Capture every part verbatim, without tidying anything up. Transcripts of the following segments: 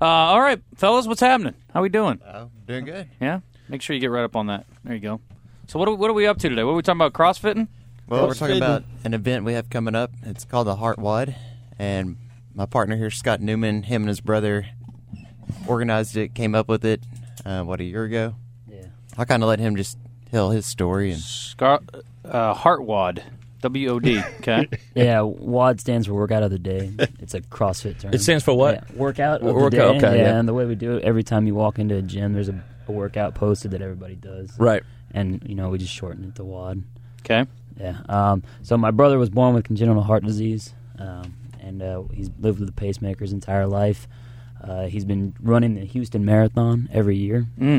Uh, all right, fellas, what's happening? How we doing? Oh, doing good. Yeah? Make sure you get right up on that. There you go. So what are, what are we up to today? What are we talking about, CrossFitting? Well, we're talking about an event we have coming up. It's called the Heart Wad, and my partner here, Scott Newman, him and his brother organized it, came up with it, uh, what, a year ago? Yeah. I kind of let him just tell his story. And Scar- uh, Heart Wad. W O D, okay? Yeah, WOD stands for Workout of the Day. It's a CrossFit term. It stands for what? Yeah, workout of Workout, the Day. okay, yeah, yeah. and the way we do it, every time you walk into a gym, there's a, a workout posted that everybody does. Right. And, you know, we just shorten it to WOD. Okay. Yeah. Um, so my brother was born with congenital heart disease, um, and uh, he's lived with a pacemaker his entire life. Uh, he's been running the Houston Marathon every year. Mm.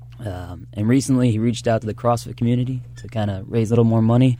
Um, and recently he reached out to the CrossFit community to kind of raise a little more money.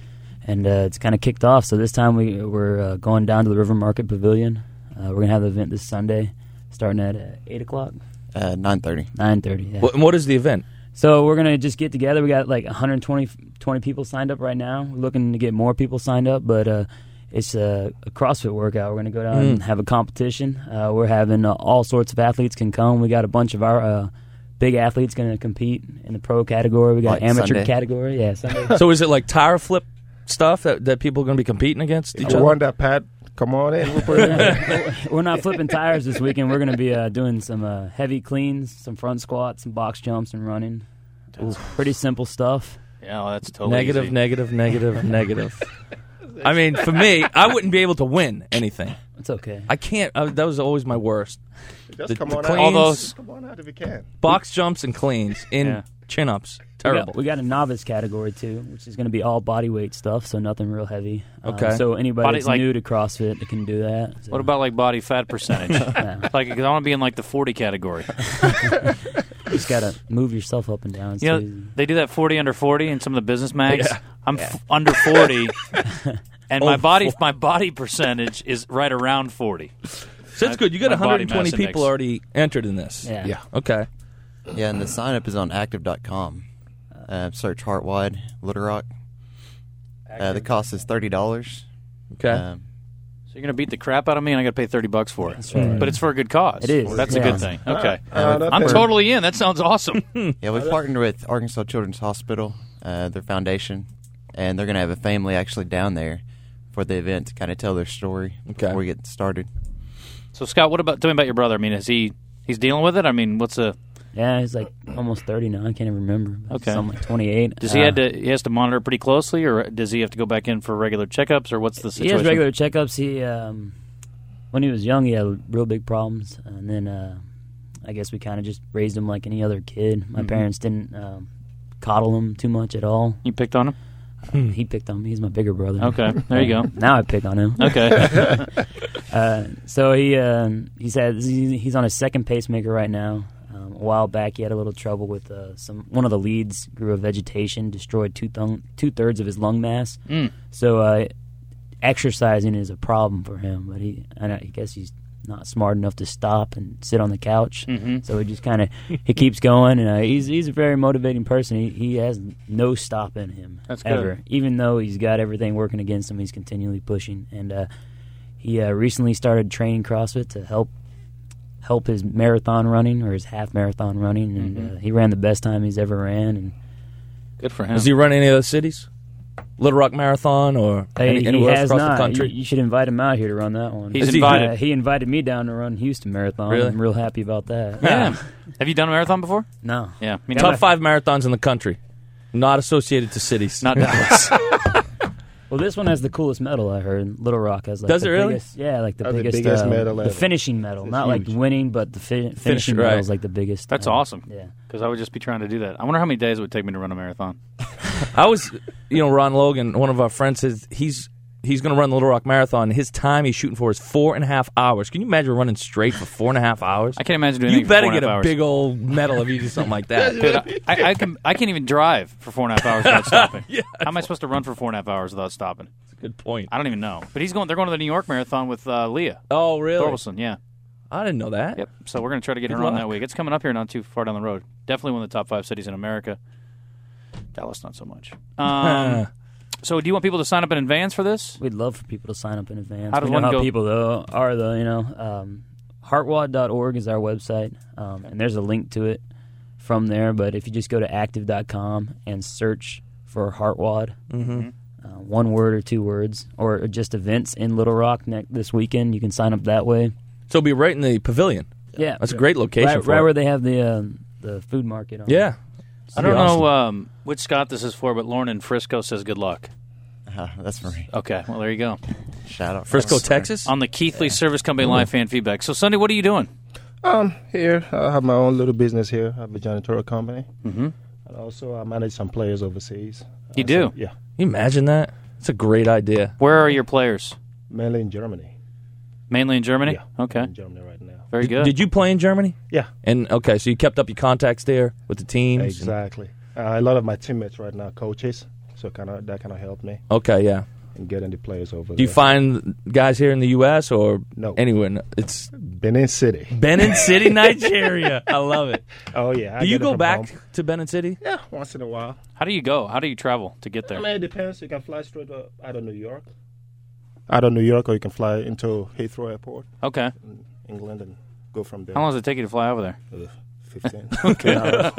And uh, it's kind of kicked off. So this time we, we're uh, going down to the River Market Pavilion. Uh, we're going to have the event this Sunday starting at uh, eight o'clock. uh, nine thirty. nine thirty, yeah. What, and what is the event? So we're going to just get together. We got like one hundred twenty, twenty people signed up right now. We're looking to get more people signed up, but uh, it's a, a CrossFit workout. We're going to go down Mm. and have a competition. Uh, we're having uh, all sorts of athletes can come. We got a bunch of our uh, big athletes going to compete in the pro category. We got Like amateur Sunday? category. Yeah, Sunday. So is it like tire flip stuff that, that people are going to be competing against each You other? want that, Pat? Come on in. We'll put it in. We're not flipping tires this weekend. We're going to be uh, doing some uh, heavy cleans, some front squats, some box jumps, and running. Pretty simple stuff. Yeah, well, that's totally Negative, easy. negative, negative, negative. I mean, for me, I wouldn't be able to win anything. It's okay. I can't. Uh, that was always my worst. Just The- come the on cleans, out. All those- Come on out if you can. Box jumps and cleans in Yeah. chin-ups. We Terrible. got, we got a novice category too, which is going to be all body weight stuff, so nothing real heavy. Um, Okay. so anybody Body- that's like- new to CrossFit can do that. So, What about like body fat percentage? yeah. Like, 'cause I want to be in like the forty category. You just got to move yourself up and down. It's You know, too easy. they do that forty under forty in some of the business mags. Yeah. I'm F- under forty, and my Oh, body four- my body percentage is right around forty. So that's good. You got My body one hundred twenty mass people index. already entered in this. Yeah. Yeah. Okay. Yeah, and the sign-up is on active dot com. Uh, search Heart Wad, Little Rock. Uh, the cost is thirty dollars. Okay. Um, So you're gonna beat the crap out of me, and I got to pay thirty bucks for it. That's right. But it's for a good cause. It is, That's a yeah. good thing. Okay. Uh, that's I'm fair. totally in. That sounds awesome. Yeah, we partnered with Arkansas Children's Hospital, uh, their foundation, and they're going to have a family actually down there for the event to kind of tell their story Okay. before we get started. So Scott, what about tell me about your brother? I mean, is he he's dealing with it? I mean, what's a Yeah, he's like almost thirty now. I can't even remember. Okay. Something like twenty-eight. does he Uh, had to he has to monitor pretty closely, or does he have to go back in for regular checkups, or what's the He situation? has regular checkups. He, um, when he was young, he had real big problems, and then uh, I guess we kind of just raised him like any other kid. My Mhm. parents didn't um, coddle him too much at all. You picked on him. Uh, he picked on me. He's my bigger brother. Okay, there you go. Now I pick on him. Okay. Uh, so he uh, he's had he- he's on his second pacemaker right now. Um, a while back, he had a little trouble with uh, some one of the leads grew a vegetation, destroyed two thung- two thirds of his lung mass. Mm. So uh, exercising is a problem for him, but he I, don't- I guess he's not smart enough to stop and sit on the couch. Mhm. So he just kind of he keeps going, and uh, he's he's a very motivating person. He he has no stop in him That's good. ever, even though he's got everything working against him. He's continually pushing, and uh, he uh, recently started training CrossFit to help help his marathon running or his half marathon running, and Mhm. uh, he ran the best time he's ever ran. And Good for him. Does he run any other cities? Little Rock Marathon or Hey, any, he anywhere else has across not. the country? You, you should invite him out here to run that one. He's Is he- invited. Uh, he invited me down to run Houston Marathon. Really? I'm real happy about that. Yeah. Have you done a marathon before? No. Yeah. Me Top neither. five marathons in the country, not associated to cities. Not Dallas. Well, this one has the coolest medal I heard. Little Rock has like Does the it really? biggest, yeah, like the Oh, the biggest, biggest uh, medal the ever. finishing medal, It's not like huge. winning, but the fi- finishing right. medal is like the biggest. That's uh, awesome. Yeah. Because I would just be trying to do that. I wonder how many days it would take me to run a marathon. I was, you know, Ron Logan, one of our friends, says he's he's going to run the Little Rock Marathon. His time he's shooting for is four and a half hours. Can you imagine running straight for four and a half hours? I can't imagine doing You anything for better four and get half a hours. big old medal if you do something like that. Dude, I, I, I can I can't even drive for four and a half hours without stopping. Yeah. How am I supposed to run for four and a half hours without stopping? Good point. I don't even know. But he's going. They're going to the New York Marathon with uh, Leah Oh, really? Thorvaldson. Yeah. I didn't know that. Yep. So we're going to try to get Good her on luck. that week. It's coming up here, not too far down the road. Definitely one of the top five cities in America. Dallas, not so much. Um, so, do you want people to sign up in advance for this? We'd love for people to sign up in advance. How does we know one how go- people though are though, you know. Um, heartwad dot org is our website, um, and there's a link to it from there. But if you just go to active dot com and search for Heartwad, Mm-hmm. uh, one word or two words, or just events in Little Rock ne- this weekend, you can sign up that way. So it'll be right in the pavilion. Yeah, That's a great location right, for right it. where they have the uh, the food market. On. Yeah. I don't know um, which Scott this is for, but Lauren in Frisco says good luck. Uh, that's for me. Okay, well, there you go. Shout out. Frisco, That's- Texas? On the Keithley Service Company live fan feedback. So, Sunday, what are you doing? Um, here I have my own little business here. I have a janitorial company, Mm-hmm. and also I manage some players overseas. You Uh, do? so- yeah, Can you imagine that? It's a great idea. Where are your players? mainly in Germany. Mainly in Germany? Yeah, Okay, in Germany right now. very Did, good. did you play in Germany? Yeah, And okay, so you kept up your contacts there with the teams? and- exactly. Uh, a lot of my teammates right now, coaches, so kind of that kind of helped me Okay, yeah. in getting the players over Do you there. find guys here in the U S or No. anywhere? No, It's Benin City. Benin City, Nigeria. I love it. Oh yeah. I Do you get it go from back home. to Benin City? Yeah, once in a while. How do you go? How do you travel to get I there? mean, it depends. You can fly straight uh, out of New York, out of New York, or you can fly into Heathrow Airport Okay. in England and go from there. How long does it take you to fly over there? Uh, Fifteen. Okay.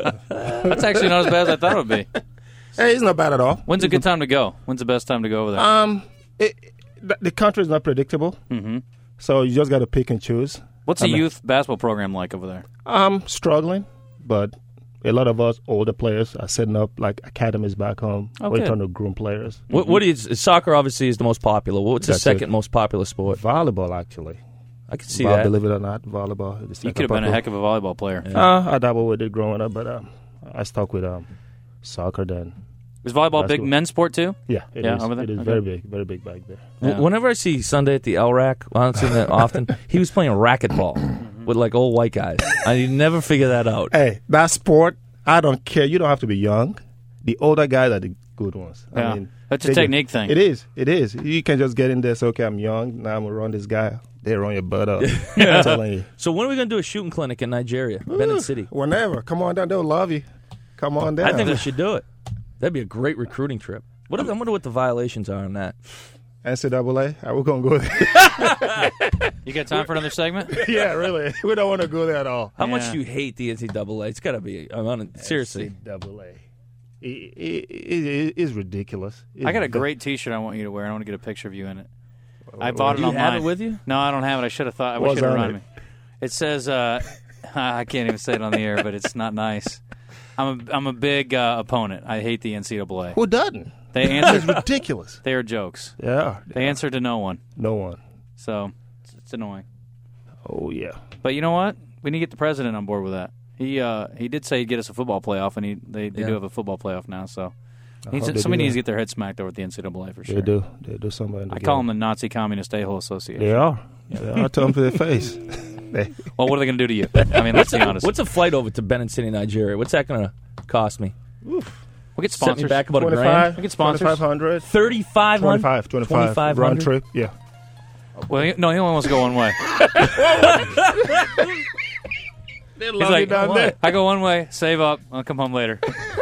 That's actually not as bad as I thought it would be. Hey, it's not bad at all. When's a good time to go? When's the best time to go over there? Um, it, it, the country is not predictable, Mm-hmm. so you just got to pick and choose. What's I the mean- youth basketball program like over there? I'm struggling, but a lot of us older players are setting up like academies back home. Oh, We're good. trying to groom players. What, what is soccer? Obviously, is the most popular. What's the That's second it. most popular sport? Volleyball, actually. I can see Vol- that. Believe it or not, volleyball. is the You second could have been a popular- heck of a volleyball player. Uh, I dabbled with it growing up, but um, I stuck with um, soccer then. Is volleyball a big Basketball. men's sport too? Yeah, it is. Yeah, over there? It is Okay. very big, very big back there. W- Yeah. Whenever I see Sunday at the L R A C, I don't see him that often. He was playing racquetball with like old white guys. I never figure that out. Hey, that sport, I don't care. You don't have to be young. The older guys are the good ones. Yeah. I mean, That's a they technique just- thing. It is. It is. You can just get in there. Say, okay, I'm young. Now I'm gonna run this guy. They run your butt up. I'm telling you. So when are we going to do a shooting clinic in Nigeria, Benin City? Whenever, come on down. They'll love you. Come on down. I think we should do it. That'd be a great recruiting trip. What if, I wonder what the violations are on that. N C double A. Are we gonna go there? You got time for another segment? Yeah, really. We don't want to go there at all. How much Yeah. do you hate the N C double A? It's got to be. I'm on it. Seriously. N C double A. It, it, it, it is ridiculous. It's I got a ve- great T-shirt I want you to wear. I want to get a picture of you in it. I Oh, bought it Do you online. have it with you? No, I don't have it. I should have thought. I wish What's you'd have on reminded me. It says, uh, I can't even say it on the air, but it's not nice. I'm a, I'm a big uh, opponent. I hate the N C double A. Who doesn't? They It's answer. ridiculous. They are jokes. Yeah. They answer to no one. No one. So it's, it's annoying. Oh yeah. But you know what? We need to get the president on board with that. He uh, he did say he'd get us a football playoff, and he they, they Yeah. do have a football playoff now. So I needs hope to- they somebody do needs to that. get their head smacked over at the N C double A for sure. They do. They do something. I call them the Nazi Communist A-hole Association. They are. They are. Tell them to their face. They, Well, what are they going to do to you? I mean, let's be honest. What's a flight over to Benin City, Nigeria? What's that going to cost me? We'll get Set me sponsors. back about a grand. twenty-five. We get sponsors. Twenty-five hundred. Thirty-five hundred. Twenty-five. Twenty-five. Round trip. Yeah. Well, he, no, he only wants to go one way. They He's love like, you down there. I go one way, save up, I'll come home later.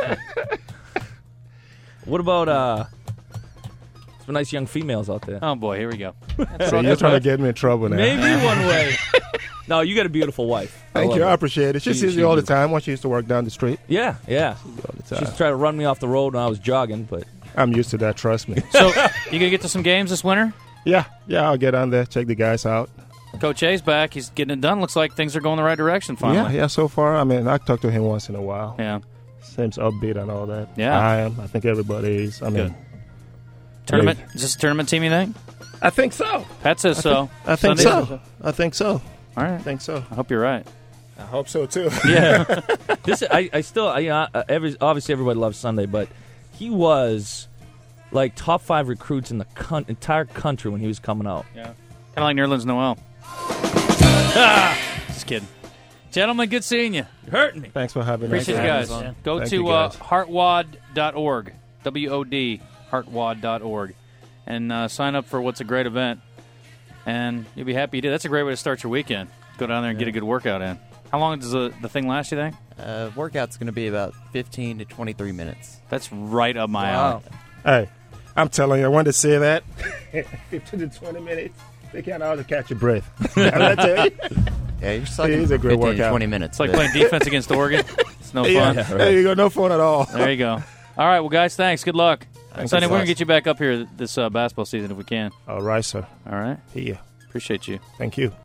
What about uh? Some nice young females out there. Oh boy, here we go. So you're trying to get me in trouble now. Maybe one way. No, you got a beautiful wife. I Thank love you. I her. appreciate it. She She- sees she you all the do. time. When she used to work down the street. Yeah, yeah. All the She time. used to try to run me off the road when I was jogging, but I'm used to that. Trust me. So, you gonna get to some games this winter? Yeah. Yeah. I'll get on there. Check the guys out. Coach A's back. He's getting it done. Looks like things are going the right direction Yeah. finally. Yeah. So far, I mean, I talk to him once in a while. Yeah. Seems upbeat and all that. Yeah. I am. I think everybody is. I mean, Good. Tournament? Is this a tournament team, you think? I think so. Pat says so. I think Sunday? so. I think so. All right. I think so. I hope you're right. I hope so too. yeah. This I, I still I, uh, every obviously everybody loves Sunday, but he was like top five recruits in the con- entire country when he was coming out. Yeah. Kind of like Nerlens Noel. Ah, just kidding. Gentlemen, good seeing you. You're hurting me. Thanks for having Appreciate us. you guys. Yeah. Go Thank to you, uh, guys. heartwad dot org, W O D, heartwad dot org, and uh, sign up for what's a great event. And you'll be happy you did. That's a great way to start your weekend. Go down there and get a good workout in. How long does the, the thing last, you think? Uh, workout's going to be about fifteen to twenty-three minutes. That's right up my Wow. alley. Hey, I'm telling you, I wanted to say that. fifteen to twenty minutes. They can't hardly catch your breath. I tell you. Yeah, you're sucking It is a great fifteen to workout. twenty minutes. It's like but- playing defense against Oregon. It's no Yeah, fun. Yeah, right. there you go. No fun at all. There you go. All right, well, guys, thanks. Good luck. Thanks Sonny, so we're going much. to get you back up here this uh, basketball season if we can. All right, sir. All right? Here. Appreciate you. Thank you.